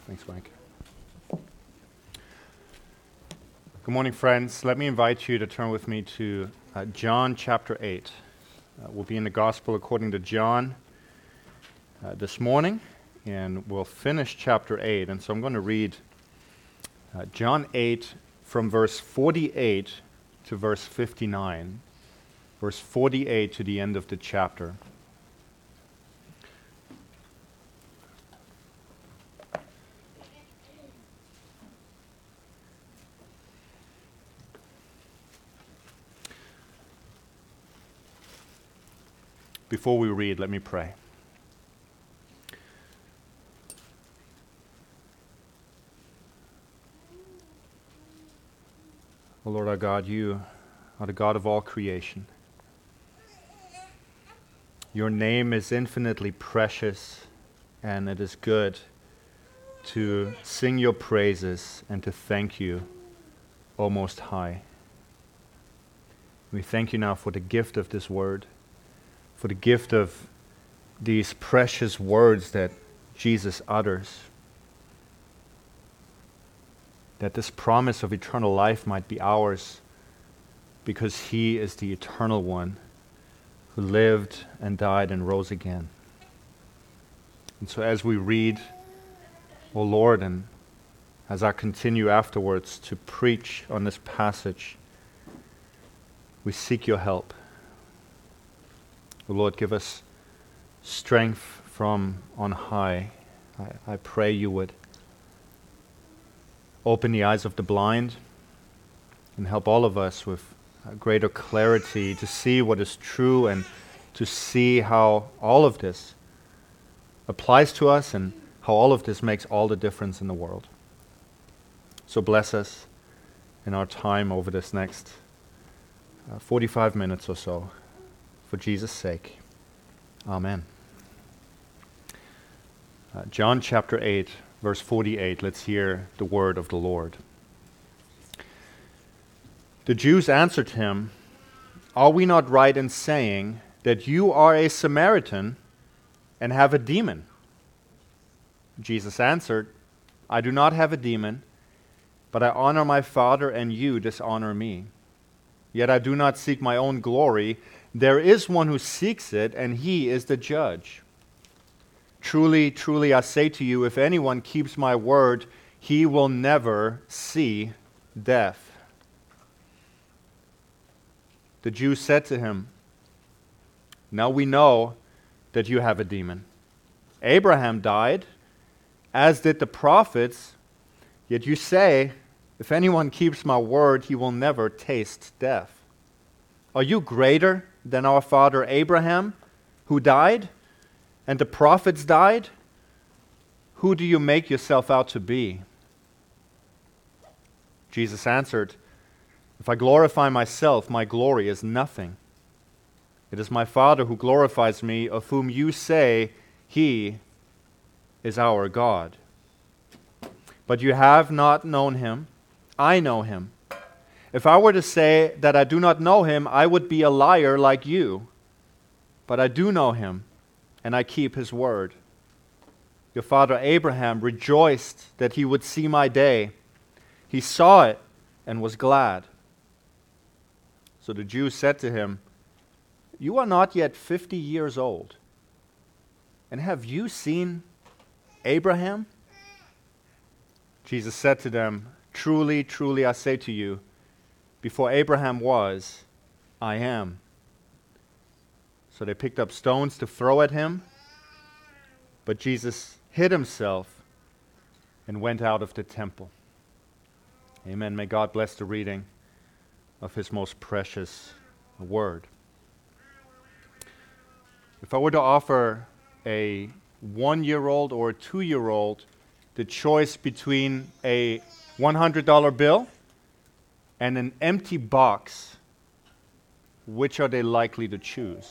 Thanks, Mike. Good morning, friends. Let me invite you to turn with me to John chapter 8. We'll be in the Gospel according to John this morning, and we'll finish chapter 8. And so I'm going to read John 8 from verse 48 to verse 59, verse 48 to the end of the chapter. Before we read, let me pray. O Lord our God, you are the God of all creation. Your name is infinitely precious, and it is good to sing your praises and to thank you, O Most High. We thank you now for the gift of this word, for the gift of these precious words that Jesus utters, that this promise of eternal life might be ours because he is the eternal one who lived and died and rose again. And so as we read, O Lord, and as I continue afterwards to preach on this passage, we seek your help. O Lord, give us strength from on high. I pray you would open the eyes of the blind and help all of us with greater clarity to see what is true and to see how all of this applies to us and how all of this makes all the difference in the world. So bless us in our time over this next 45 minutes or so. For Jesus' sake. Amen. John chapter 8, verse 48. Let's hear the word of the Lord. The Jews answered him, "Are we not right in saying that you are a Samaritan and have a demon?" Jesus answered, "I do not have a demon, but I honor my Father, and you dishonor me. Yet I do not seek my own glory. There is one who seeks it, and he is the judge. Truly, truly, I say to you, if anyone keeps my word, he will never see death." The Jews said to him, "Now we know that you have a demon. Abraham died, as did the prophets, yet you say, if anyone keeps my word, he will never taste death. Are you greater than our father Abraham, who died, and the prophets died? Who do you make yourself out to be?" Jesus answered, "If I glorify myself, my glory is nothing. It is my Father who glorifies me, of whom you say he is our God. But you have not known him. I know him. If I were to say that I do not know him, I would be a liar like you. But I do know him, and I keep his word. Your father Abraham rejoiced that he would see my day. He saw it and was glad." So the Jews said to him, "You are not yet 50 years old, and have you seen Abraham?" Jesus said to them, "Truly, truly, I say to you, before Abraham was, I am." So they picked up stones to throw at him, but Jesus hid himself and went out of the temple. Amen. May God bless the reading of his most precious word. If I were to offer a 1-year-old or a 2-year-old the choice between a $100 bill and an empty box, which are they likely to choose?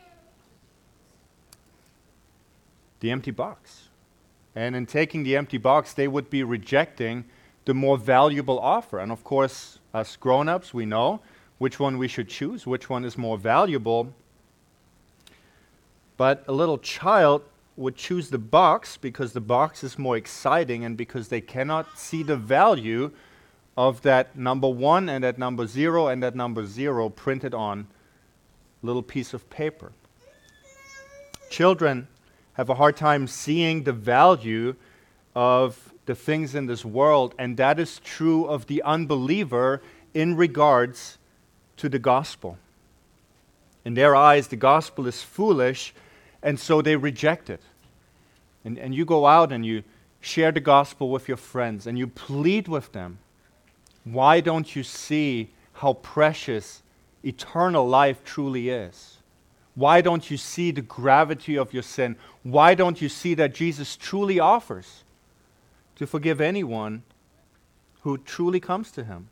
The empty box. And in taking the empty box, they would be rejecting the more valuable offer. And of course, us grown-ups, we know which one we should choose, which one is more valuable. But a little child would choose the box because the box is more exciting and because they cannot see the value of that number 1 and that number 0 and that number 0 printed on a little piece of paper. Children have a hard time seeing the value of the things in this world, and that is true of the unbeliever in regards to the gospel. In their eyes, the gospel is foolish, and so they reject it. And you go out and you share the gospel with your friends, and you plead with them. Why don't you see how precious eternal life truly is? Why don't you see the gravity of your sin? Why don't you see that Jesus truly offers to forgive anyone who truly comes to him?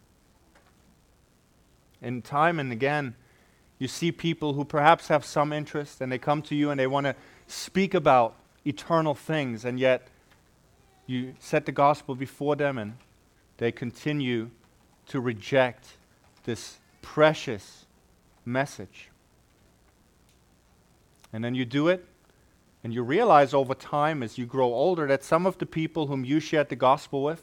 And time and again, you see people who perhaps have some interest and they come to you and they want to speak about eternal things, and yet you set the gospel before them and they continue to reject this precious message. And then you do it, and you realize over time as you grow older that some of the people whom you shared the gospel with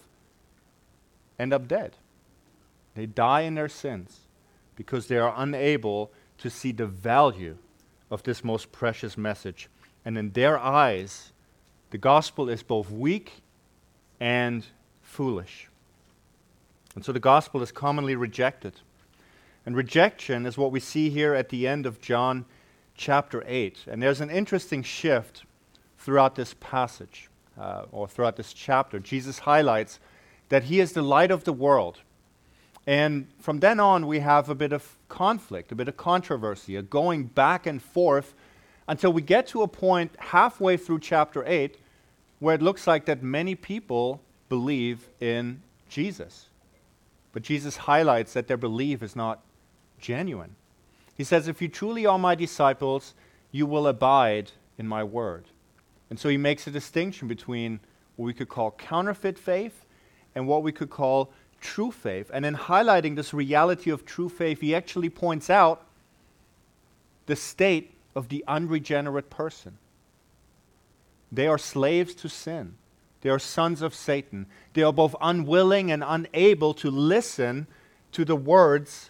end up dead. They die in their sins because they are unable to see the value of this most precious message. And in their eyes, the gospel is both weak and foolish. And so the gospel is commonly rejected. And rejection is what we see here at the end of John chapter 8. And there's an interesting shift throughout this passage, or throughout this chapter. Jesus highlights that he is the light of the world. And from then on, we have a bit of conflict, a bit of controversy, a going back and forth until we get to a point halfway through chapter 8 where it looks like that many people believe in Jesus. But Jesus highlights that their belief is not genuine. He says, if you truly are my disciples, you will abide in my word. And so he makes a distinction between what we could call counterfeit faith and what we could call true faith. And in highlighting this reality of true faith, he actually points out the state of the unregenerate person. They are slaves to sin. They are sons of Satan. They are both unwilling and unable to listen to the words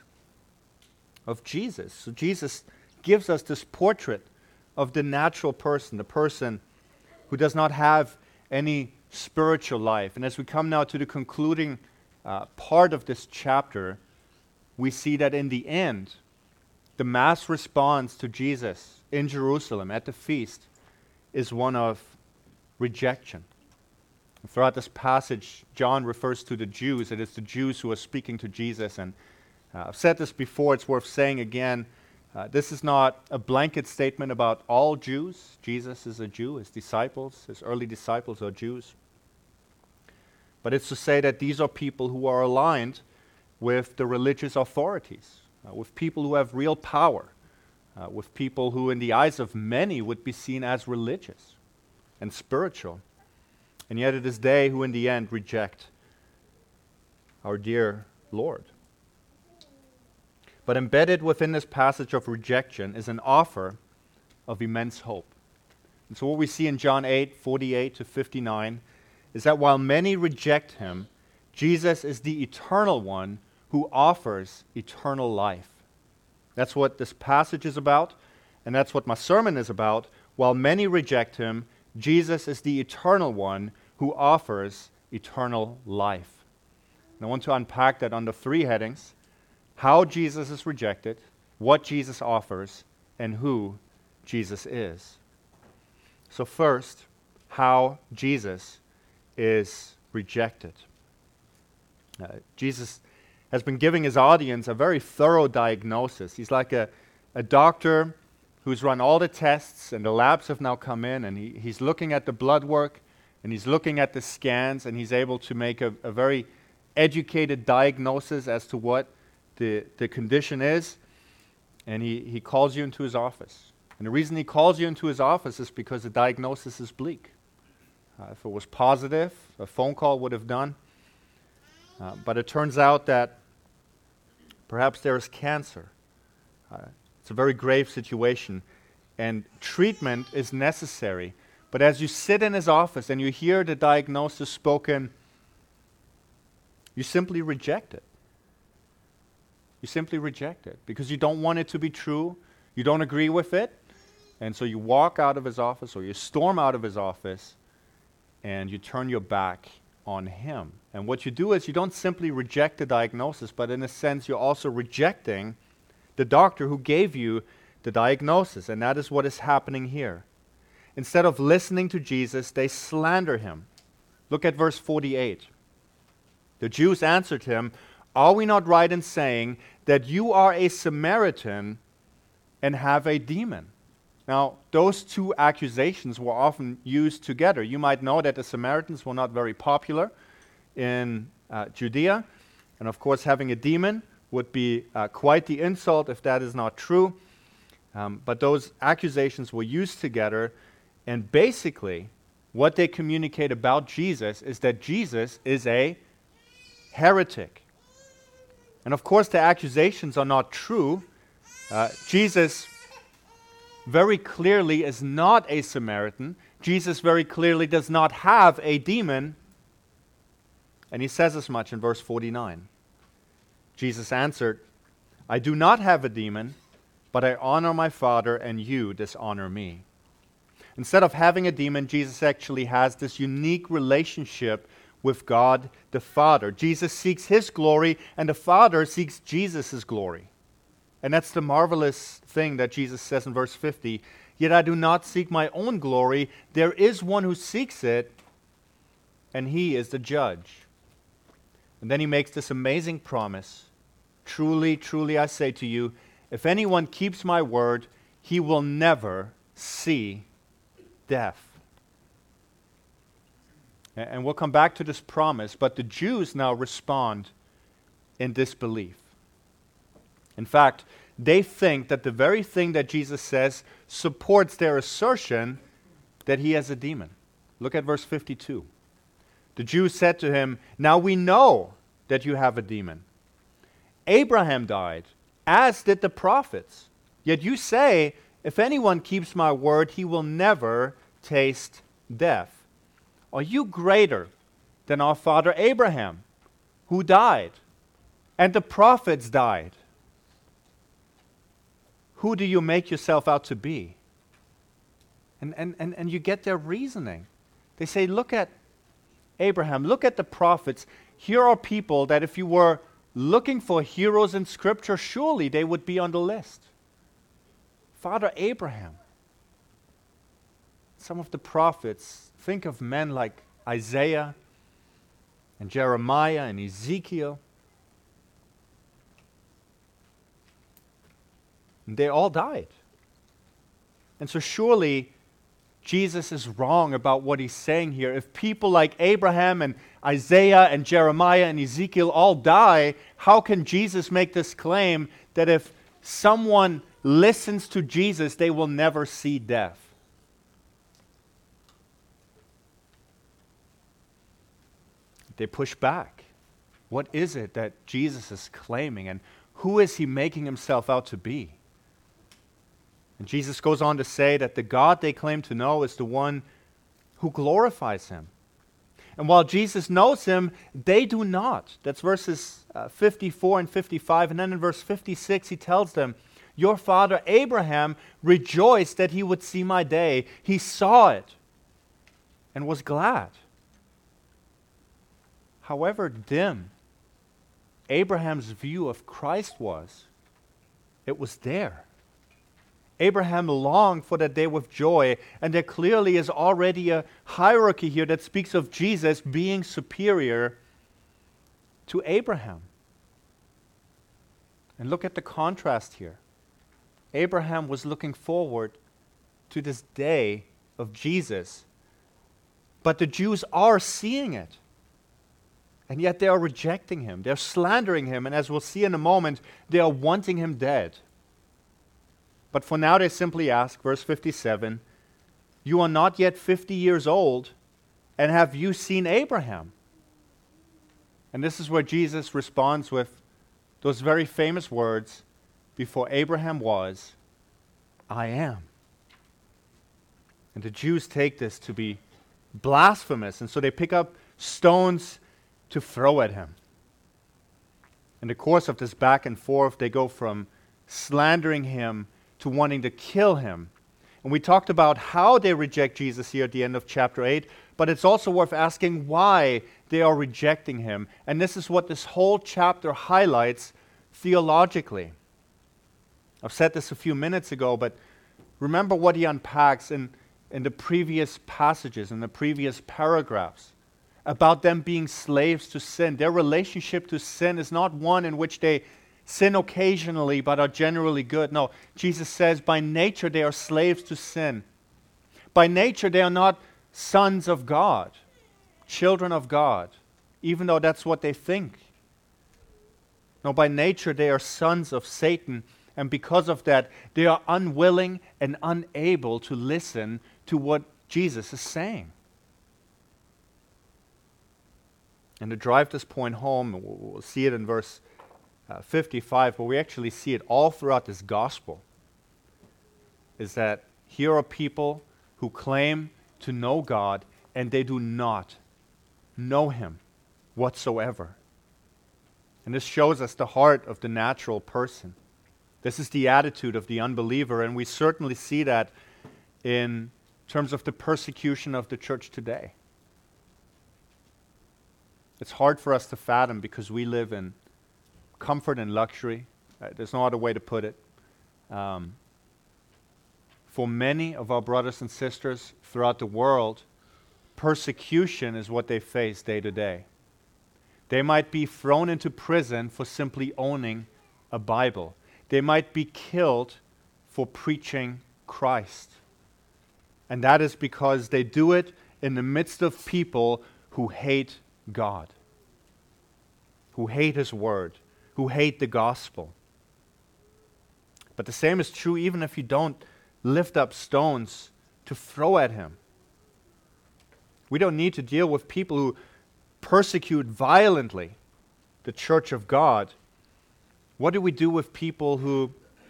of Jesus. So Jesus gives us this portrait of the natural person, the person who does not have any spiritual life. And as we come now to the concluding part of this chapter, we see that in the end, the mass response to Jesus in Jerusalem at the feast is one of rejection. Throughout this passage, John refers to the Jews. It is the Jews who are speaking to Jesus. And I've said this before, it's worth saying again. This is not a blanket statement about all Jews. Jesus is a Jew. His disciples, his early disciples are Jews. But it's to say that these are people who are aligned with the religious authorities, with people who have real power, with people who in the eyes of many would be seen as religious and spiritual. And yet it is they who in the end reject our dear Lord. But embedded within this passage of rejection is an offer of immense hope. And so what we see in John 8:48 to 59 is that while many reject him, Jesus is the eternal one who offers eternal life. That's what this passage is about, and that's what my sermon is about. While many reject him, Jesus is the eternal one who offers eternal life. And I want to unpack that under 3 headings: how Jesus is rejected, what Jesus offers, and who Jesus is. So first, how Jesus is rejected. Jesus has been giving his audience a very thorough diagnosis. He's like a doctor who's run all the tests, and the labs have now come in, and he's looking at the blood work, and he's looking at the scans, and he's able to make a very educated diagnosis as to what the condition is, and he calls you into his office. And the reason he calls you into his office is because the diagnosis is bleak. If it was positive, a phone call would have done. But it turns out that perhaps there is cancer. It's a very grave situation, and treatment is necessary. But as you sit in his office and you hear the diagnosis spoken, you simply reject it. You simply reject it because you don't want it to be true. You don't agree with it. And so you walk out of his office or you storm out of his office and you turn your back on him. And what you do is you don't simply reject the diagnosis, but in a sense you're also rejecting the doctor who gave you the diagnosis. And that is what is happening here. Instead of listening to Jesus, they slander him. Look at verse 48. The Jews answered him, "Are we not right in saying that you are a Samaritan and have a demon?" Now, those two accusations were often used together. You might know that the Samaritans were not very popular in Judea. And of course, having a demon would be quite the insult if that is not true. But those accusations were used together. And basically, what they communicate about Jesus is that Jesus is a heretic. And of course, the accusations are not true. Jesus very clearly is not a Samaritan. Jesus very clearly does not have a demon. And he says as much in verse 49. Jesus answered, "I do not have a demon, but I honor my Father, and you dishonor me." Instead of having a demon, Jesus actually has this unique relationship with God the Father. Jesus seeks his glory, and the Father seeks Jesus' glory. And that's the marvelous thing that Jesus says in verse 50. "Yet I do not seek my own glory. There is one who seeks it, and he is the judge." And then he makes this amazing promise. "Truly, truly, I say to you, if anyone keeps my word, he will never see death." And we'll come back to this promise, but the Jews now respond in disbelief. In fact, they think that the very thing that Jesus says supports their assertion that he has a demon. Look at verse 52. The Jews said to him, "Now we know that you have a demon. Abraham died, as did the prophets. Yet you say, if anyone keeps my word, he will never taste death. Are you greater than our father Abraham, who died, and the prophets died? Who do you make yourself out to be?" And you get their reasoning. They say, look at Abraham, look at the prophets. Here are people that if you were looking for heroes in Scripture, surely they would be on the list. Father Abraham. Some of the prophets, think of men like Isaiah and Jeremiah and Ezekiel. And they all died. And so surely Jesus is wrong about what he's saying here. If people like Abraham and Isaiah and Jeremiah and Ezekiel all die, how can Jesus make this claim that if someone listens to Jesus, they will never see death? They push back. What is it that Jesus is claiming, and who is he making himself out to be? And Jesus goes on to say that the God they claim to know is the one who glorifies him. And while Jesus knows him, they do not. That's verses 54 and 55. And then in verse 56, he tells them, "Your father Abraham rejoiced that he would see my day. He saw it and was glad." However dim Abraham's view of Christ was, it was there. Abraham longed for that day with joy, and there clearly is already a hierarchy here that speaks of Jesus being superior to Abraham. And look at the contrast here. Abraham was looking forward to this day of Jesus, but the Jews are seeing it. And yet they are rejecting him. They're slandering him. And as we'll see in a moment, they are wanting him dead. But for now they simply ask, verse 57, "You are not yet 50 years old, and have you seen Abraham?" And this is where Jesus responds with those very famous words, "Before Abraham was, I am." And the Jews take this to be blasphemous, and so they pick up stones to throw at him. In the course of this back and forth, they go from slandering him to wanting to kill him. And we talked about how they reject Jesus here at the end of chapter 8, but it's also worth asking why they are rejecting him. And this is what this whole chapter highlights theologically. I've said this a few minutes ago, but remember what he unpacks in the previous passages, in the previous paragraphs, about them being slaves to sin. Their relationship to sin is not one in which they sin occasionally but are generally good. No, Jesus says by nature they are slaves to sin. By nature they are not sons of God, children of God, even though that's what they think. No, by nature they are sons of Satan, and because of that they are unwilling and unable to listen to what Jesus is saying. And to drive this point home, we'll see it in verse 55, but we actually see it all throughout this gospel, is that here are people who claim to know God, and they do not know him whatsoever. And this shows us the heart of the natural person. This is the attitude of the unbeliever, and we certainly see that in terms of the persecution of the church today. It's hard for us to fathom because we live in comfort and luxury. There's no other way to put it. For many of our brothers and sisters throughout the world, persecution is what they face day to day. They might be thrown into prison for simply owning a Bible. They might be killed for preaching Christ. And that is because they do it in the midst of people who hate God, who hate his word, who hate the gospel. But the same is true even if you don't lift up stones to throw at him. We don't need to deal with people who persecute violently the church of God. What do we do with people who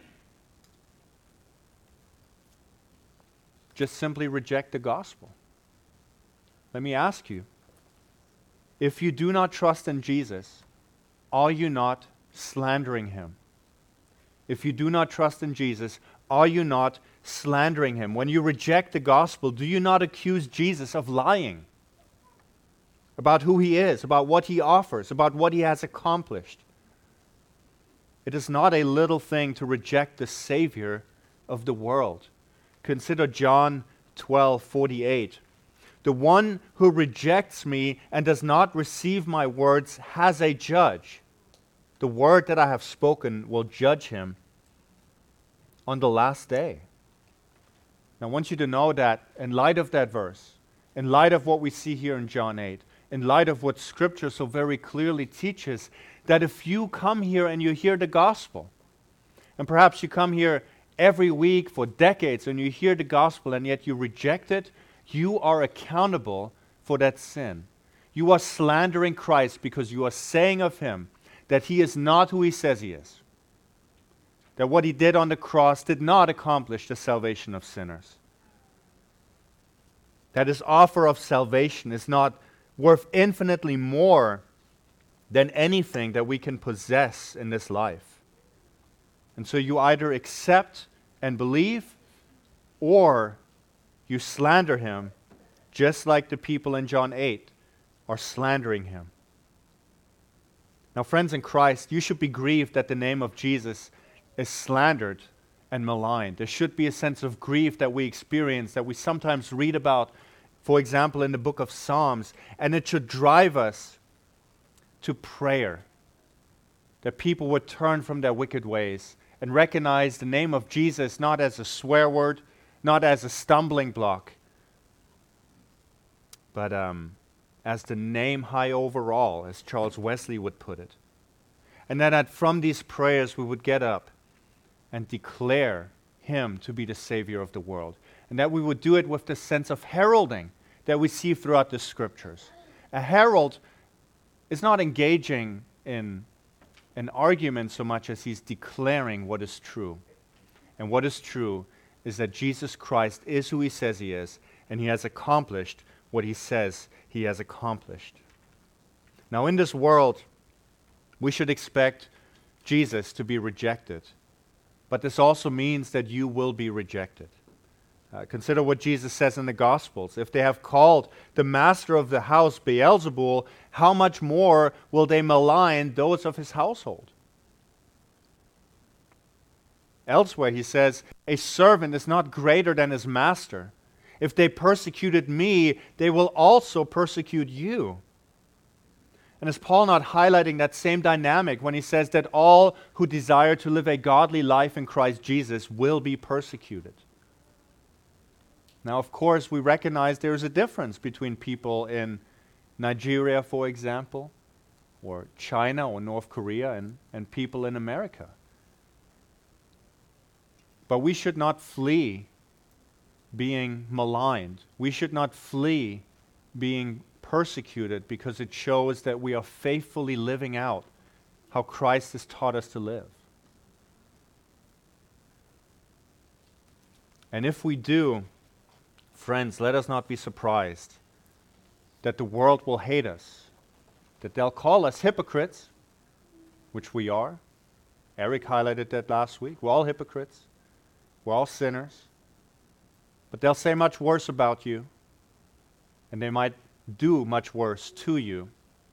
just simply reject the gospel? Let me ask you, if you do not trust in Jesus, are you not slandering him? If you do not trust in Jesus, are you not slandering him? When you reject the gospel, do you not accuse Jesus of lying about who he is, about what he offers, about what he has accomplished? It is not a little thing to reject the Savior of the world. Consider John 12:48. The one who rejects me and does not receive my words has a judge. The word that I have spoken will judge him on the last day. Now I want you to know that in light of that verse, in light of what we see here in John 8, in light of what Scripture so very clearly teaches, that if you come here and you hear the gospel, and perhaps you come here every week for decades and you hear the gospel and yet you reject it, you are accountable for that sin. You are slandering Christ because you are saying of him that he is not who he says he is. That what he did on the cross did not accomplish the salvation of sinners. That his offer of salvation is not worth infinitely more than anything that we can possess in this life. And so you either accept and believe, or you slander him, just like the people in John 8 are slandering him. Now, friends in Christ, you should be grieved that the name of Jesus is slandered and maligned. There should be a sense of grief that we experience, that we sometimes read about, for example, in the book of Psalms, and it should drive us to prayer, that people would turn from their wicked ways and recognize the name of Jesus not as a swear word, not as a stumbling block, but as the name high over all, as Charles Wesley would put it. And that from these prayers we would get up and declare him to be the Savior of the world. And that we would do it with the sense of heralding that we see throughout the Scriptures. A herald is not engaging in an argument so much as he's declaring what is true. And what is true is that Jesus Christ is who he says he is, and he has accomplished what he says he has accomplished. Now, in this world, we should expect Jesus to be rejected, but this also means that you will be rejected. Consider what Jesus says in the Gospels. If they have called the master of the house Beelzebul, how much more will they malign those of his household? Elsewhere he says, a servant is not greater than his master. If they persecuted me, they will also persecute you. And is Paul not highlighting that same dynamic when he says that all who desire to live a godly life in Christ Jesus will be persecuted? Now, of course, we recognize there is a difference between people in Nigeria, for example, or China or North Korea, and people in America. But we should not flee being maligned. We should not flee being persecuted because it shows that we are faithfully living out how Christ has taught us to live. And if we do, friends, let us not be surprised that the world will hate us, that they'll call us hypocrites, which we are. Eric highlighted that last week. We're all hypocrites. We're all sinners. But they'll say much worse about you, and they might do much worse to you.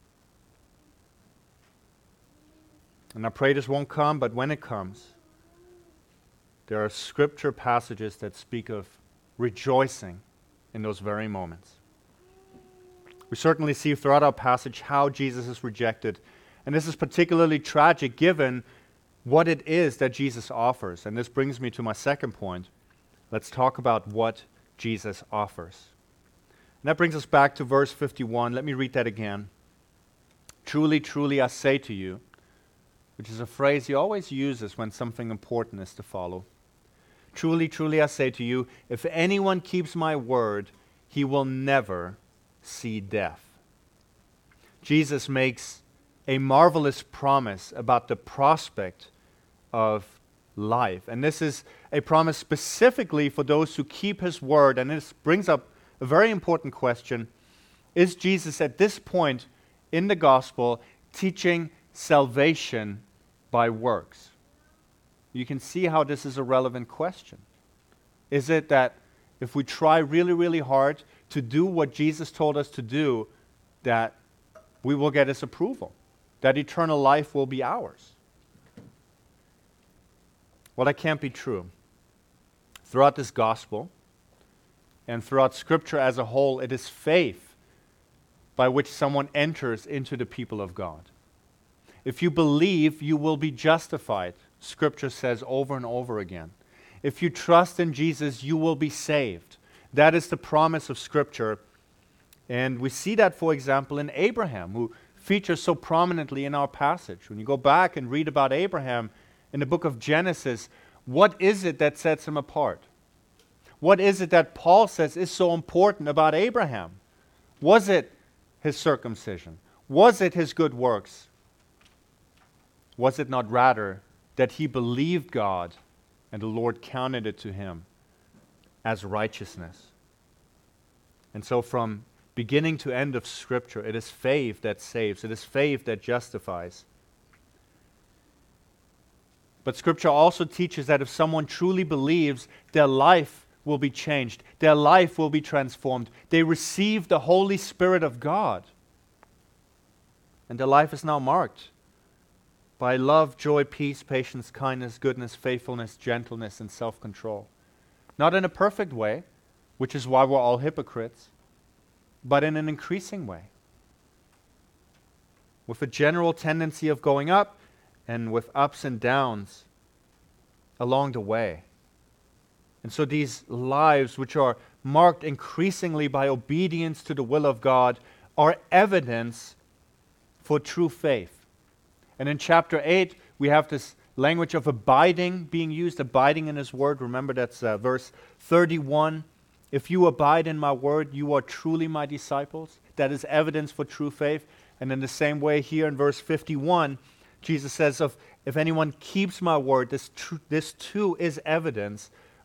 And I pray this won't come, but when it comes, there are scripture passages that speak of rejoicing in those very moments. We certainly see throughout our passage how Jesus is rejected. And this is particularly tragic given what it is that Jesus offers. And this brings me to my second point. Let's talk about what Jesus offers. And that brings us back to verse 51. Let me read that again. Truly, truly, I say to you, which is a phrase he always uses when something important is to follow. Truly, truly, I say to you, if anyone keeps my word, he will never see death. Jesus makes a marvelous promise about the prospect of life. And this is a promise specifically for those who keep his word. And this brings up a very important question. Is Jesus at this point in the gospel teaching salvation by works? You can see how this is a relevant question. Is it that if we try really, really hard to do what Jesus told us to do, that we will get his approval, that eternal life will be ours? Well, that can't be true. Throughout this gospel and throughout Scripture as a whole, it is faith by which someone enters into the people of God. If you believe, you will be justified, Scripture says over and over again. If you trust in Jesus, you will be saved. That is the promise of Scripture. And we see that, for example, in Abraham, who features so prominently in our passage. When you go back and read about Abraham in the book of Genesis, what is it that sets him apart? What is it that Paul says is so important about Abraham? Was it his circumcision? Was it his good works? Was it not rather that he believed God and the Lord counted it to him as righteousness? And so from beginning to end of Scripture, it is faith that saves. It is faith that justifies. But Scripture also teaches that if someone truly believes, their life will be changed. Their life will be transformed. They receive the Holy Spirit of God. And their life is now marked by love, joy, peace, patience, kindness, goodness, faithfulness, gentleness, and self-control. Not in a perfect way, which is why we're all hypocrites, but in an increasing way. With a general tendency of going up and with ups and downs along the way. And so these lives, which are marked increasingly by obedience to the will of God, are evidence for true faith. And in chapter 8, we have this language of abiding being used, abiding in His word. Remember, that's verse 31. If you abide in my word, you are truly my disciples. That is evidence for true faith. And in the same way here in verse 51, Jesus says, if anyone keeps my word, this too is evidence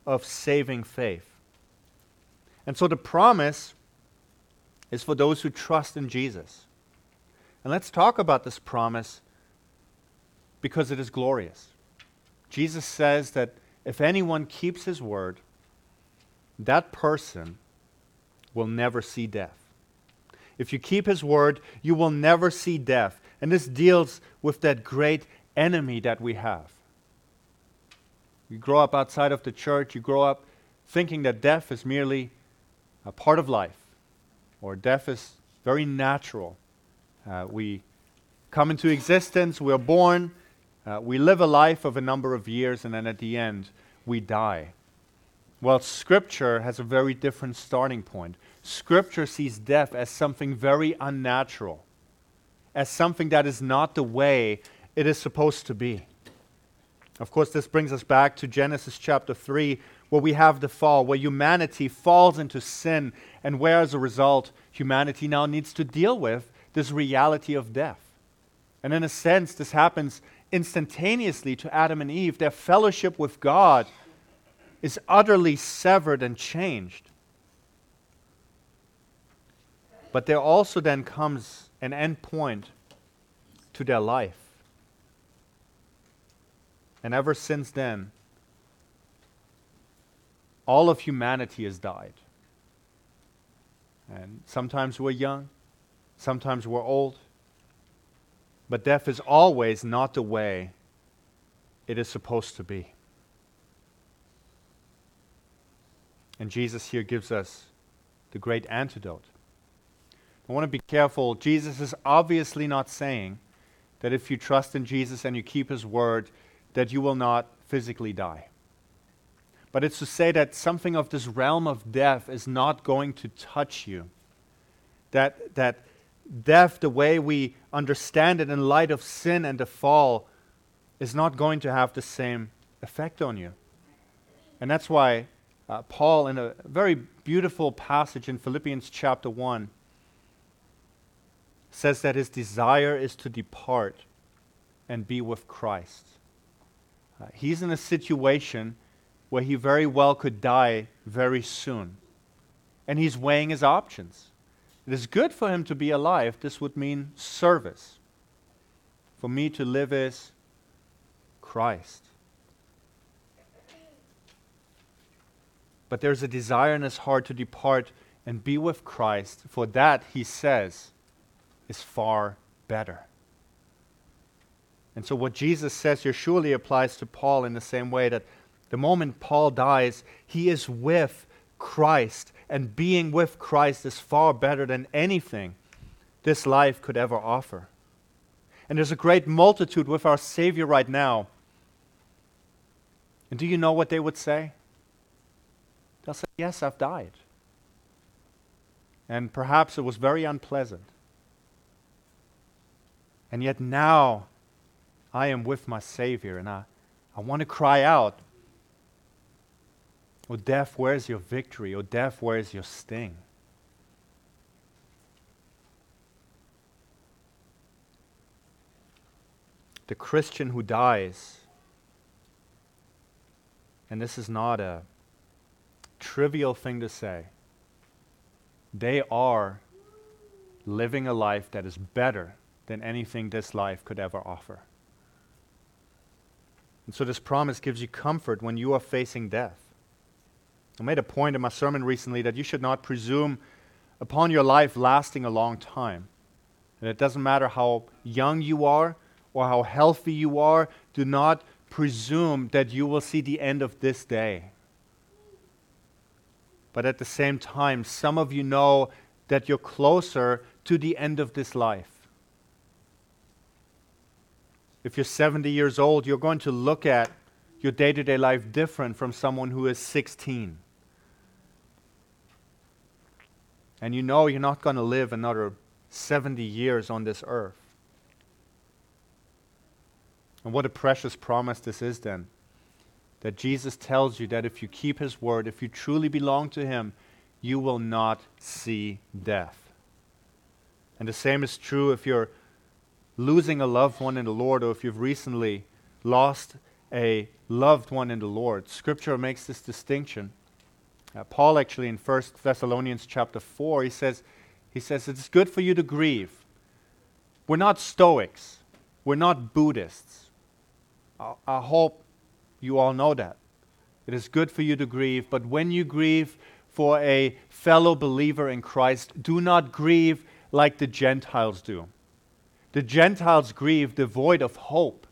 of saving faith. And so the promise is for those who trust in Jesus. And let's talk about this promise because it is glorious. Jesus says that if anyone keeps his word, that person will never see death. If you keep his word, you will never see death. And this deals with that great enemy that we have. You grow up outside of the church, you grow up thinking that death is merely a part of life, or death is very natural. We come into existence, we are born, we live a life of a number of years, and then at the end, we die. Well, Scripture has a very different starting point. Scripture sees death as something very unnatural, as something that is not the way it is supposed to be. Of course, this brings us back to Genesis chapter 3, where we have the fall, where humanity falls into sin, and where as a result, humanity now needs to deal with this reality of death. And in a sense, this happens instantaneously to Adam and Eve. Their fellowship with God is utterly severed and changed. But there also then comes an end point to their life. And ever since then, all of humanity has died. And sometimes we're young, sometimes we're old, but death is always not the way it is supposed to be. And Jesus here gives us the great antidote. I want to be careful. Jesus is obviously not saying that if you trust in Jesus and you keep his word, that you will not physically die. But it's to say that something of this realm of death is not going to touch you. That death, the way we understand it in light of sin and the fall, is not going to have the same effect on you. And that's why Paul, in a very beautiful passage in Philippians chapter 1, says that his desire is to depart and be with Christ. He's in a situation where he very well could die very soon. And he's weighing his options. It is good for him to be alive. This would mean service. For me to live is Christ. But there's a desire in his heart to depart and be with Christ. For that, he says, is far better. And so what Jesus says here surely applies to Paul in the same way, that the moment Paul dies, he is with Christ. And being with Christ is far better than anything this life could ever offer. And there's a great multitude with our Savior right now. And do you know what they would say? They'll say, yes, I've died. And perhaps it was very unpleasant. And yet now I am with my Savior, and I want to cry out, "O death, where's your victory? O death, where's your sting?" The Christian who dies, and this is not a trivial thing to say, they are living a life that is better than anything this life could ever offer. And so this promise gives you comfort when you are facing death. I made a point in my sermon recently that you should not presume upon your life lasting a long time. And it doesn't matter how young you are or how healthy you are, do not presume that you will see the end of this day. But at the same time, some of you know that you're closer to the end of this life. If you're 70 years old, you're going to look at your day-to-day life different from someone who is 16. And you know you're not going to live another 70 years on this earth. And what a precious promise this is then. That Jesus tells you that if you keep his word, if you truly belong to him, you will not see death. And the same is true if you're losing a loved one in the Lord, or if you've recently lost a loved one in the Lord. Scripture makes this distinction. Paul actually in 1 Thessalonians chapter 4, he says it's good for you to grieve. We're not Stoics. We're not Buddhists. I hope you all know that. It is good for you to grieve, but when you grieve for a fellow believer in Christ, do not grieve like the Gentiles do. The Gentiles grieve devoid of hope.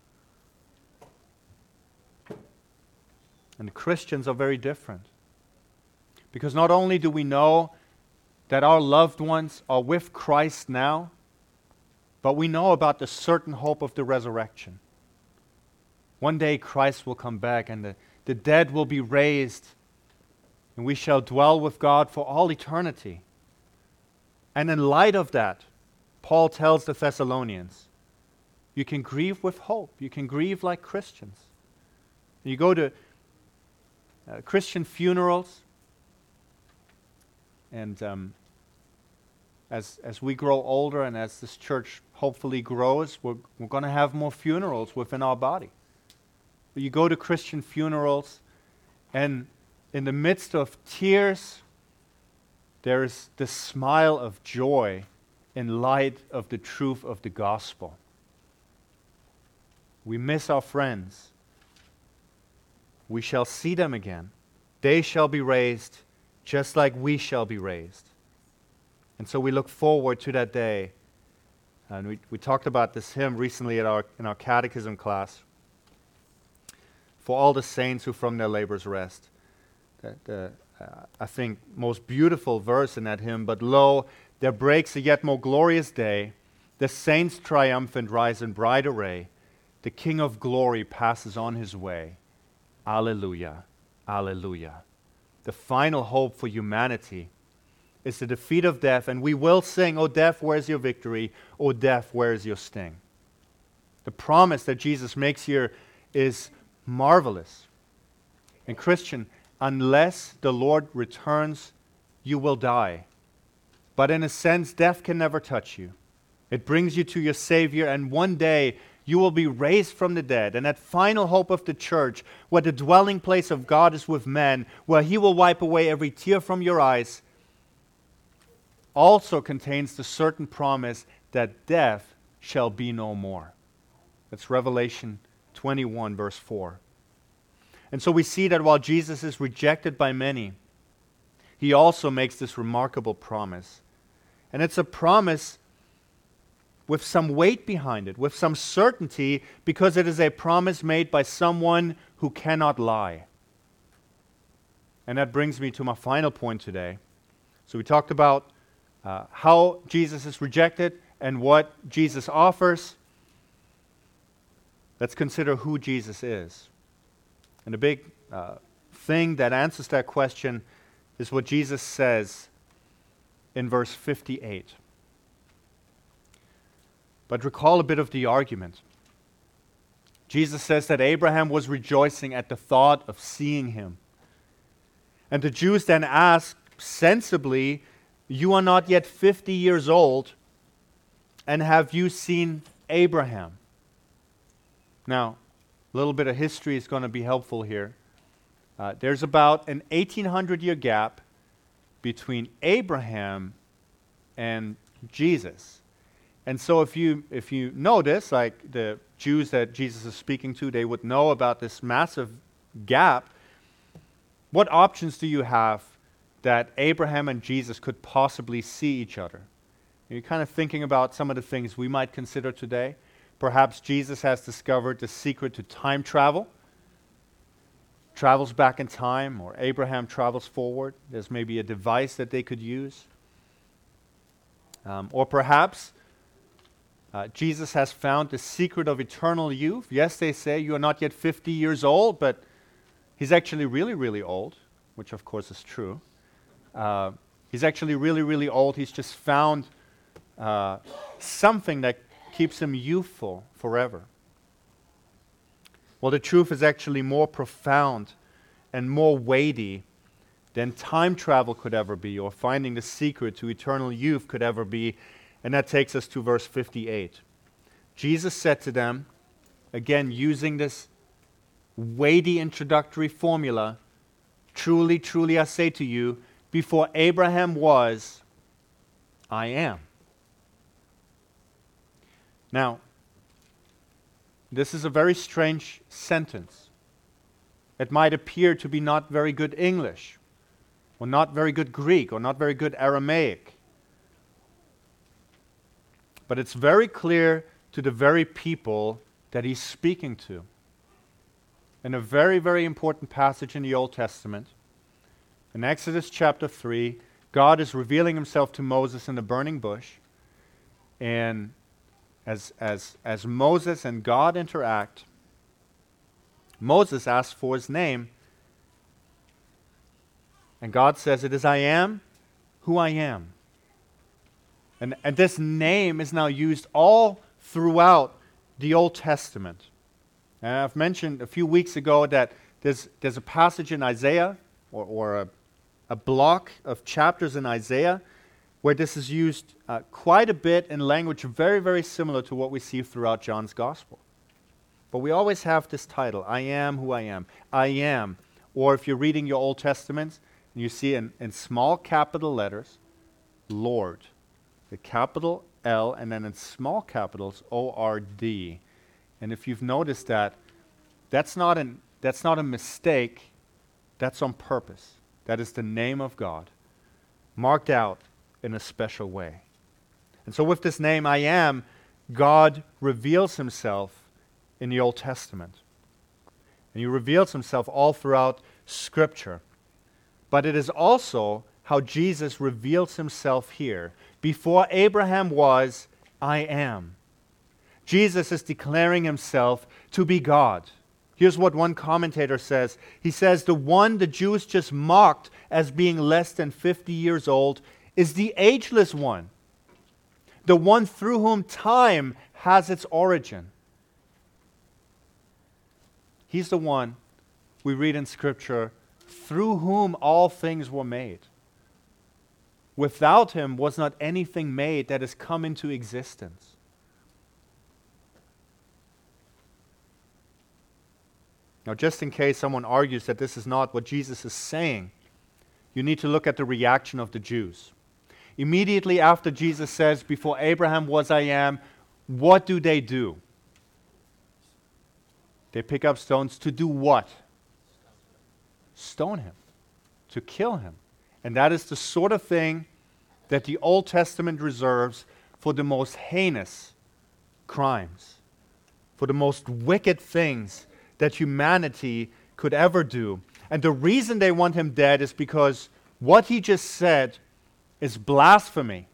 And the Christians are very different. Because not only do we know that our loved ones are with Christ now, but we know about the certain hope of the resurrection. One day Christ will come back and the dead will be raised, and we shall dwell with God for all eternity. And in light of that, Paul tells the Thessalonians, you can grieve with hope. You can grieve like Christians. You go to Christian funerals, and as we grow older and as this church hopefully grows, we're going to have more funerals within our body. You go to Christian funerals, and in the midst of tears, there is the smile of joy in light of the truth of the gospel. We miss our friends. We shall see them again. They shall be raised just like we shall be raised. And so we look forward to that day. And we talked about this hymn recently in our catechism class. For all the saints who from their labors rest. I think most beautiful verse in that hymn, but lo, there breaks a yet more glorious day. The saints triumphant rise in bright array. The King of glory passes on his way. Alleluia, alleluia. The final hope for humanity is the defeat of death, and we will sing, O death, where's your victory? O death, where is your sting? The promise that Jesus makes here is marvelous. And Christian, unless the Lord returns, you will die. But in a sense, death can never touch you. It brings you to your Savior, and one day you will be raised from the dead. And that final hope of the church, where the dwelling place of God is with men, where He will wipe away every tear from your eyes, also contains the certain promise that death shall be no more. That's Revelation 21, verse 4. And so we see that while Jesus is rejected by many, He also makes this remarkable promise. And it's a promise with some weight behind it, with some certainty, because it is a promise made by someone who cannot lie. And that brings me to my final point today. So we talked about how Jesus is rejected and what Jesus offers. Let's consider who Jesus is. And the big thing that answers that question is what Jesus says in verse 58. But recall a bit of the argument. Jesus says that Abraham was rejoicing at the thought of seeing him. And the Jews then ask sensibly, you are not yet 50 years old, and have you seen Abraham? Now, a little bit of history is going to be helpful here. There's about an 1800-year gap between Abraham and Jesus. And so if you notice, like the Jews that Jesus is speaking to, they would know about this massive gap. What options do you have that Abraham and Jesus could possibly see each other? You're kind of thinking about some of the things we might consider today. Perhaps Jesus has discovered the secret to time travel, travels back in time, or Abraham travels forward. There's maybe a device that they could use. Or perhaps Jesus has found the secret of eternal youth. Yes, they say you are not yet 50 years old, but He's actually really, really old, which of course is true. He's actually really, really old. He's just found something that keeps him youthful forever. Well, the truth is actually more profound and more weighty than time travel could ever be, or finding the secret to eternal youth could ever be. And that takes us to verse 58. Jesus said to them, again using this weighty introductory formula, truly, truly I say to you, before Abraham was, I am. Now, this is a very strange sentence. It might appear to be not very good English, or not very good Greek, or not very good Aramaic. But it's very clear to the very people that he's speaking to. In a very, very important passage in the Old Testament, in Exodus chapter 3, God is revealing himself to Moses in the burning bush. And as Moses and God interact, Moses asks for his name. And God says, it is I am who I am. And this name is now used all throughout the Old Testament. And I've mentioned a few weeks ago that there's a passage in Isaiah, or a block of chapters in Isaiah, where this is used quite a bit in language very, very similar to what we see throughout John's Gospel. But we always have this title, I am who I am. I am. Or if you're reading your Old Testament, and you see in small capital letters, Lord. The capital L, and then in small capitals, O-R-D. And if you've noticed that, that's not a mistake, that's on purpose. That is the name of God, marked out in a special way. And so with this name, I am, God reveals himself in the Old Testament. And he reveals himself all throughout Scripture. But it is also how Jesus reveals himself here. Before Abraham was, I am. Jesus is declaring himself to be God. Here's what one commentator says. He says, the one the Jews just mocked as being less than 50 years old is the ageless one, the one through whom time has its origin. He's the one we read in Scripture, through whom all things were made. Without him was not anything made that has come into existence. Now, just in case someone argues that this is not what Jesus is saying, you need to look at the reaction of the Jews. Immediately after Jesus says, before Abraham was I am, what do? They pick up stones to do what? Stone him. To kill him. And that is the sort of thing that the Old Testament reserves for the most heinous crimes, for the most wicked things that humanity could ever do. And the reason they want him dead is because what he just said is blasphemy,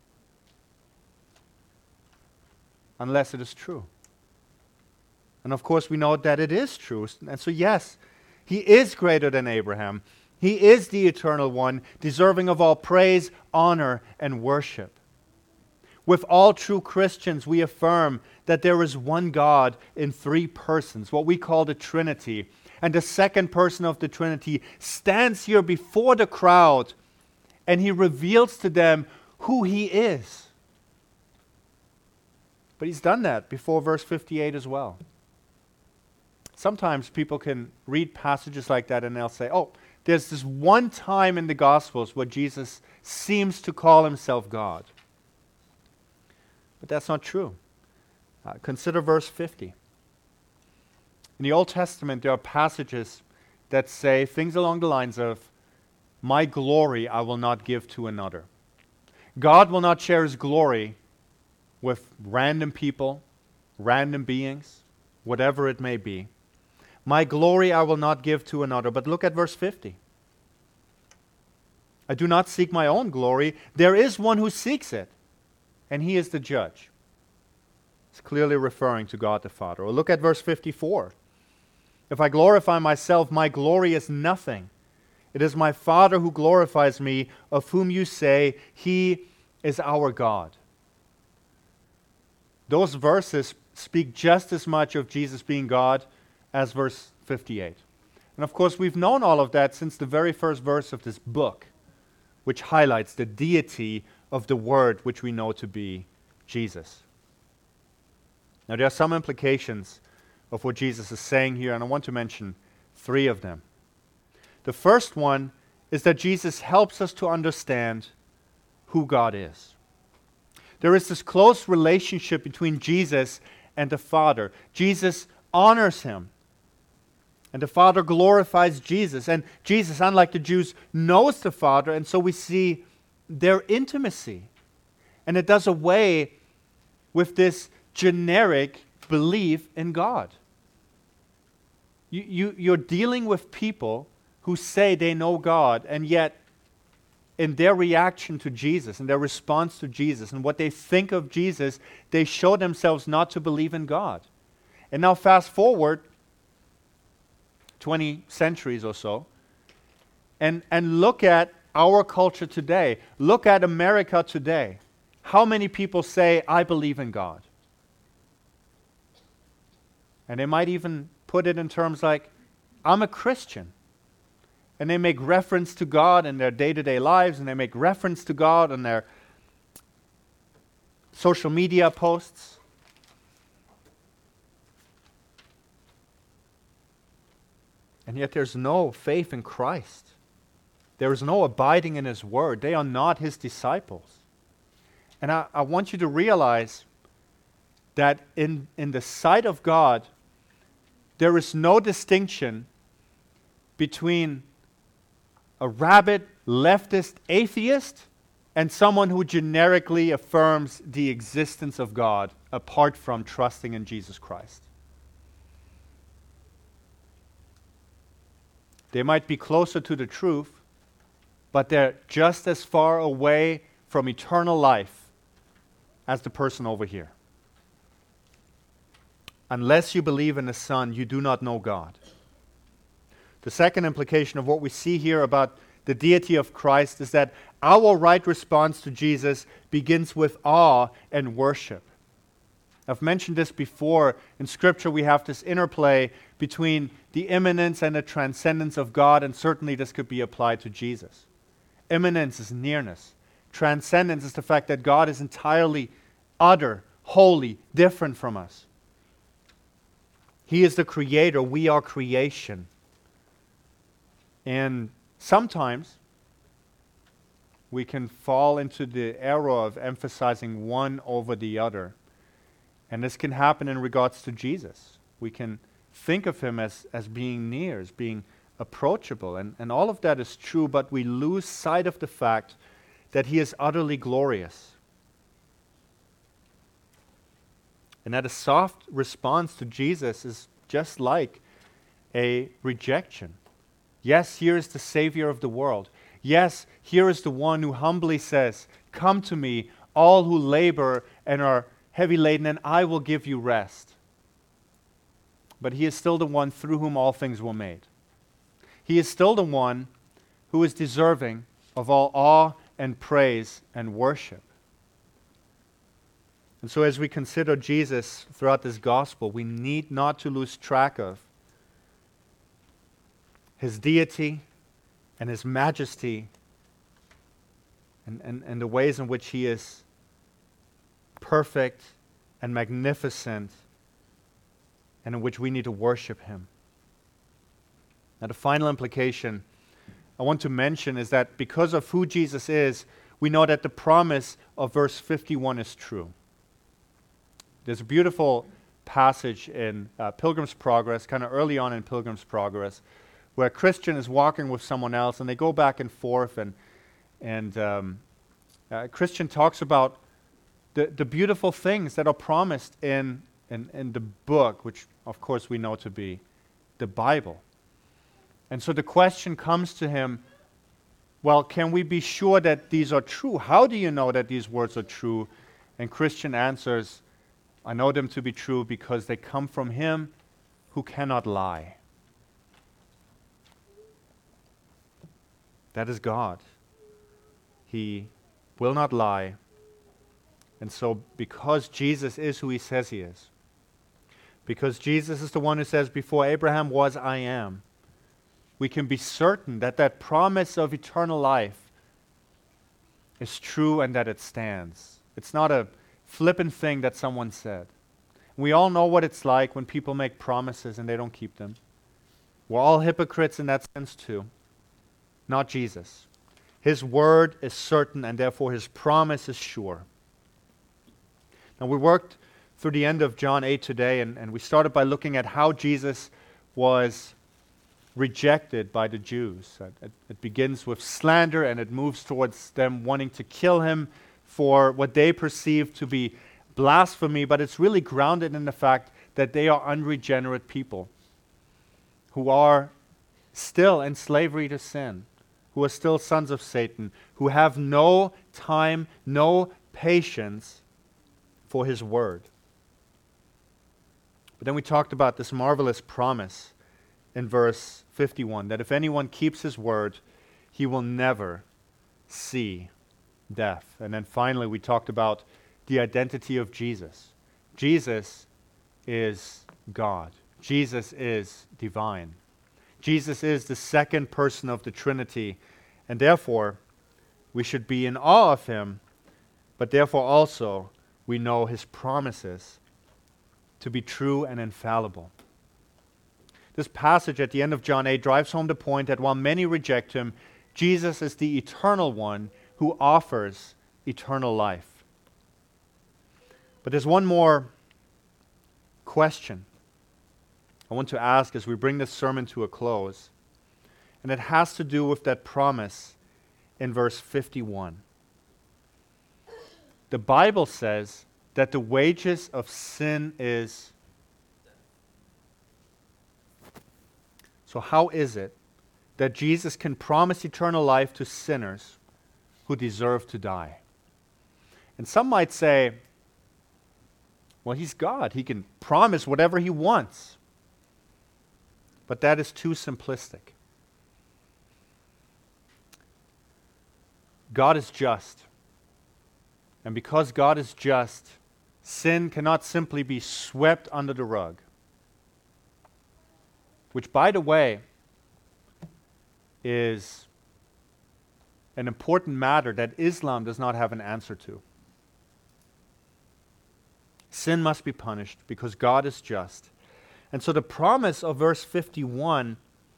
unless it is true. And of course we know that it is true. And so yes, he is greater than Abraham. He is the eternal one, deserving of all praise, honor, and worship. With all true Christians, we affirm that there is one God in three persons, what we call the Trinity. And the second person of the Trinity stands here before the crowd, and he reveals to them who he is. But he's done that before verse 58 as well. Sometimes people can read passages like that and they'll say, oh, there's this one time in the Gospels where Jesus seems to call himself God. But that's not true. Consider verse 50. In the Old Testament, there are passages that say things along the lines of, my glory I will not give to another. God will not share his glory with random people, random beings, whatever it may be. My glory I will not give to another. But look at verse 50. I do not seek my own glory. There is one who seeks it, and he is the judge. It's clearly referring to God the Father. Or look at verse 54. If I glorify myself, my glory is nothing. It is my Father who glorifies me, of whom you say, he is our God. Those verses speak just as much of Jesus being God as verse 58. And of course, we've known all of that since the very first verse of this book, which highlights the deity of the Word which we know to be Jesus. Now, there are some implications of what Jesus is saying here, and I want to mention 3 of them. The first one is that Jesus helps us to understand who God is. There is this close relationship between Jesus and the Father. Jesus honors him, and the Father glorifies Jesus. And Jesus, unlike the Jews, knows the Father, and so we see their intimacy. And it does away with this generic belief in God. You're dealing with people who say they know God, and yet in their reaction to Jesus, in their response to Jesus, and what they think of Jesus, they show themselves not to believe in God. And now fast forward 20 centuries or so, and look at our culture today. Look at America today. How many people say, I believe in God? And they might even put it in terms like, I'm a Christian. And they make reference to God in their day-to-day lives, and they make reference to God in their social media posts. And yet there's no faith in Christ. There is no abiding in His Word. They are not His disciples. And I want you to realize that in the sight of God, there is no distinction between a rabid leftist atheist and someone who generically affirms the existence of God apart from trusting in Jesus Christ. They might be closer to the truth, but they're just as far away from eternal life as the person over here. Unless you believe in the Son, you do not know God. The second implication of what we see here about the deity of Christ is that our right response to Jesus begins with awe and worship. I've mentioned this before. In Scripture, we have this interplay between the immanence and the transcendence of God, and certainly this could be applied to Jesus. Immanence is nearness. Transcendence is the fact that God is entirely utter, holy, different from us. He is the creator. We are creation. And sometimes we can fall into the error of emphasizing one over the other. And this can happen in regards to Jesus. We can think of Him as being near, as being approachable. And all of that is true, but we lose sight of the fact that He is utterly glorious. And that a soft response to Jesus is just like a rejection. Yes, here is the Savior of the world. Yes, here is the one who humbly says, come to me, all who labor and are heavy laden, and I will give you rest. But He is still the one through whom all things were made. He is still the one who is deserving of all awe and praise and worship. And so as we consider Jesus throughout this gospel, we need not to lose track of His deity and His majesty and the ways in which He is perfect and magnificent and in which we need to worship Him. Now, the final implication I want to mention is that because of who Jesus is, we know that the promise of verse 51 is true. There's a beautiful passage in Pilgrim's Progress, kind of early on in Pilgrim's Progress, where a Christian is walking with someone else, and they go back and forth, and a Christian talks about the beautiful things that are promised in the book, which of course we know to be the Bible. And so the question comes to him, well, can we be sure that these are true? How do you know that these words are true? And Christian answers, I know them to be true because they come from Him who cannot lie. That is God. He will not lie. And so because Jesus is who He says He is, because Jesus is the one who says, before Abraham was, I am, we can be certain that that promise of eternal life is true and that it stands. It's not a flippant thing that someone said. We all know what it's like when people make promises and they don't keep them. We're all hypocrites in that sense too. Not Jesus. His word is certain and therefore his promise is sure. Now we worked through the end of John 8 today and we started by looking at how Jesus was rejected by the Jews. It begins with slander and it moves towards them wanting to kill him for what they perceive to be blasphemy, but it's really grounded in the fact that they are unregenerate people who are still in slavery to sin, who are still sons of Satan, who have no time, no patience for his word. But then we talked about this marvelous promise in verse 51, that if anyone keeps his word, he will never see death. And then finally we talked about the identity of Jesus. Jesus is God. Jesus is divine. Jesus is the second person of the Trinity, and therefore we should be in awe of him, but therefore also we know his promises to be true and infallible. This passage at the end of John 8 drives home the point that while many reject him, Jesus is the eternal one who offers eternal life. But there's one more question I want to ask as we bring this sermon to a close, and it has to do with that promise in verse 51. The Bible says that the wages of sin is. So how is it that Jesus can promise eternal life to sinners who deserve to die? And some might say, well, he's God. He can promise whatever he wants. But that is too simplistic. God is just. And because God is just, sin cannot simply be swept under the rug. Which, by the way, is an important matter that Islam does not have an answer to. Sin must be punished because God is just. And so the promise of verse 51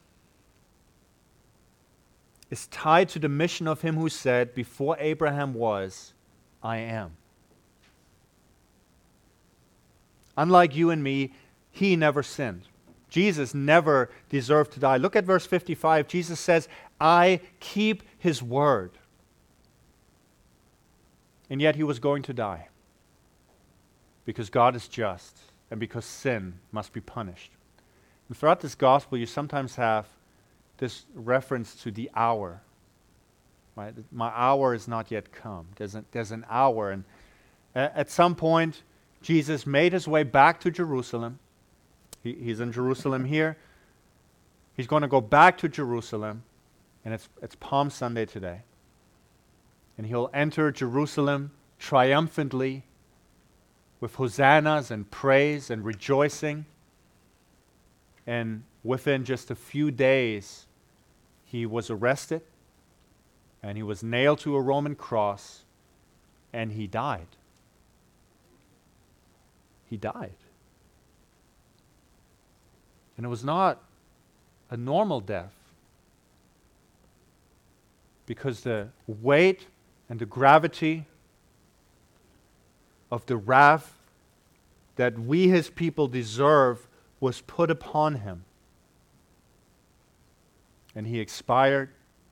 is tied to the mission of him who said, before Abraham was, I am. Unlike you and me, he never sinned. Jesus never deserved to die. Look at verse 55. Jesus says, I keep his word. And yet he was going to die. Because God is just and because sin must be punished. And throughout this gospel, you sometimes have this reference to the hour. Right? My hour is not yet come. There's an hour. And at some point, Jesus made his way back to Jerusalem. He's in Jerusalem here. He's going to go back to Jerusalem. And it's Palm Sunday today. And he'll enter Jerusalem triumphantly with hosannas and praise and rejoicing. And within just a few days, he was arrested and he was nailed to a Roman cross and he died. He died. And it was not a normal death, because the weight and the gravity of the wrath that we, his people, deserve was put upon him. And he expired,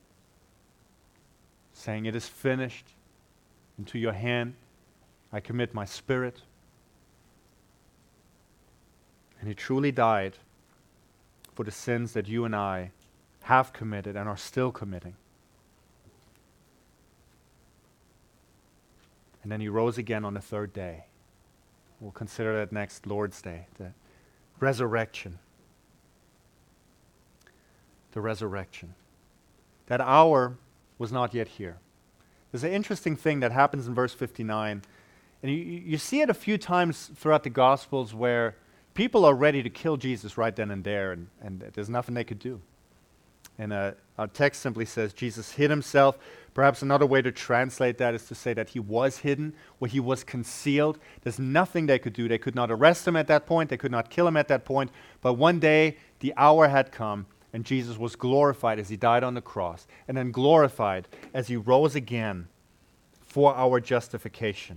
saying, it is finished. Into your hand I commit my spirit. And he truly died for the sins that you and I have committed and are still committing. And then he rose again on the third day. We'll consider that next Lord's Day, the resurrection. The resurrection. That hour was not yet here. There's an interesting thing that happens in verse 59. And you see it a few times throughout the Gospels where people are ready to kill Jesus right then and there, and there's nothing they could do. And our text simply says Jesus hid himself. Perhaps another way to translate that is to say that he was hidden, or he was concealed. There's nothing they could do. They could not arrest him at that point. They could not kill him at that point. But one day, the hour had come, and Jesus was glorified as he died on the cross, and then glorified as he rose again for our justification.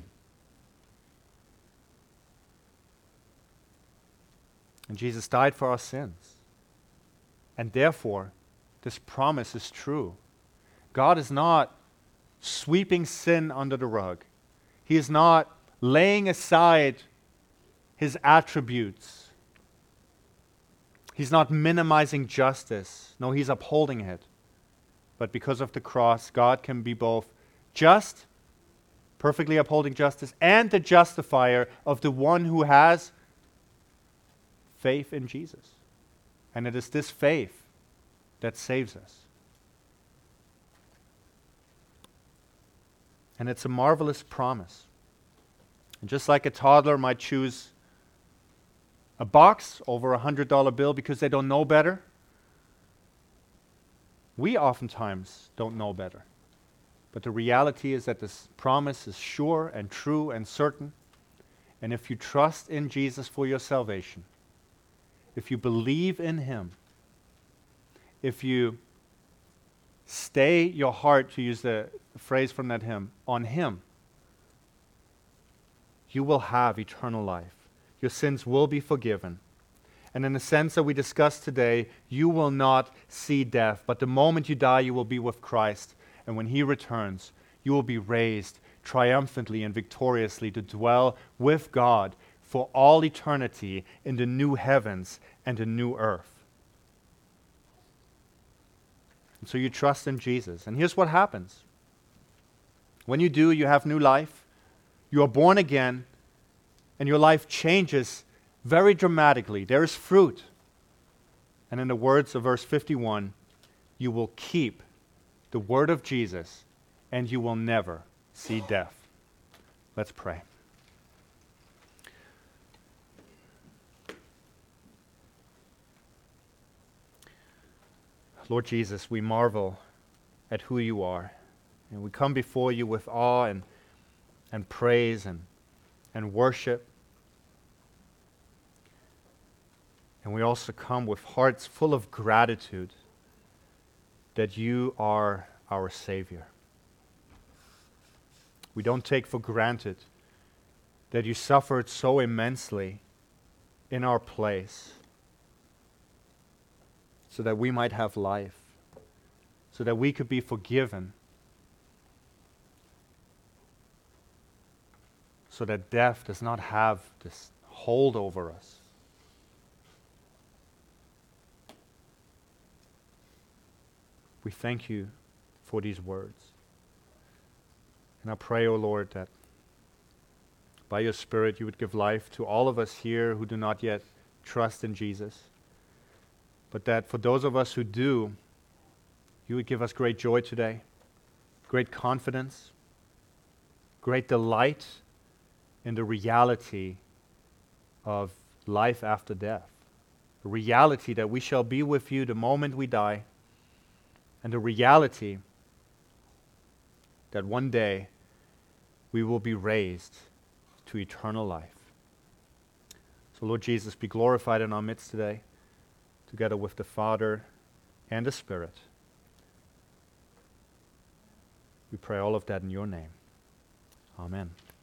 And Jesus died for our sins. And therefore, this promise is true. God is not sweeping sin under the rug. He is not laying aside his attributes. He's not minimizing justice. No, he's upholding it. But because of the cross, God can be both just, perfectly upholding justice, and the justifier of the one who has faith in Jesus. And it is this faith that saves us. And it's a marvelous promise. And just like a toddler might choose a box over a $100 bill because they don't know better, we oftentimes don't know better. But the reality is that this promise is sure and true and certain. And if you trust in Jesus for your salvation, if you believe in him, if you stay your heart, to use the phrase from that hymn, on him, you will have eternal life. Your sins will be forgiven. And in the sense that we discussed today, you will not see death, but the moment you die, you will be with Christ. And when he returns, you will be raised triumphantly and victoriously to dwell with God for all eternity in the new heavens and the new earth. And so you trust in Jesus. And here's what happens. When you do, you have new life. You are born again, and your life changes very dramatically. There is fruit. And in the words of verse 51, you will keep the word of Jesus, and you will never see death. Let's pray. Lord Jesus, we marvel at who you are. And we come before you with awe and praise and worship. And we also come with hearts full of gratitude that you are our Savior. We don't take for granted that you suffered so immensely in our place so that we might have life, so that we could be forgiven, so that death does not have this hold over us. We thank you for these words. And I pray, O Lord, that by your Spirit you would give life to all of us here who do not yet trust in Jesus. But that for those of us who do, you would give us great joy today, great confidence, great delight in the reality of life after death. The reality that we shall be with you the moment we die, and the reality that one day we will be raised to eternal life. So Lord Jesus, be glorified in our midst today, together with the Father and the Spirit. We pray all of that in your name. Amen.